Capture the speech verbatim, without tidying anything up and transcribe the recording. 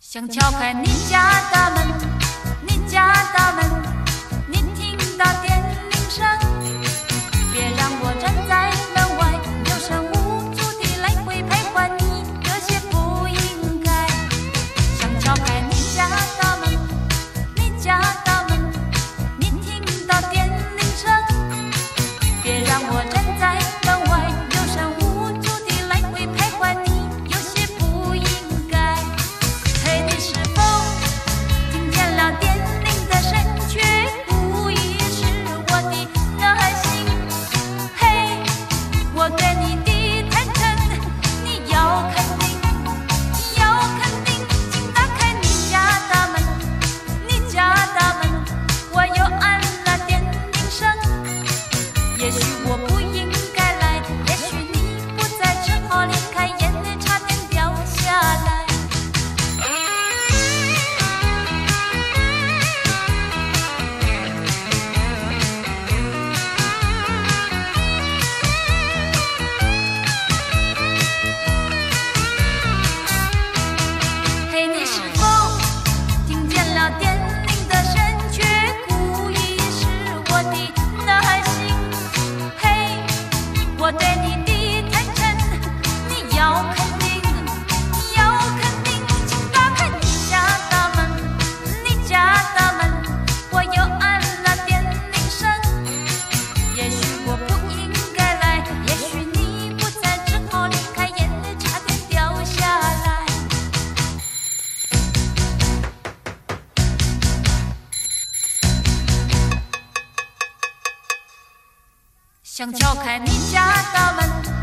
想敲开你家大门，你家大门，你听到电铃声，别让我站在门外，有声无足地来回徘徊，你有些不应该。想敲开你家大门，你家大门，你听到电铃声，别让我站在门外，有声无足地来回徘徊，你有些不应该。嘿，你是否听见了电铃的声，却无疑是我的耐心？嘿，我对你的坦诚，你要肯定，要肯定，请打开你家大门，你家大门，我又按了电铃声。也许我不应该来，也许你不在，只好离开，眼泪差点掉下来。嘿，你是否听见了电铃的声，却故意是我的耐心？嘿，我对你的坦诚，你要肯定，要肯定，请打开你家大门，你家大门，我又按了电铃声。也许我不应该来，也许你不在，只好离开，眼泪差点掉下来。想敲开你家大门，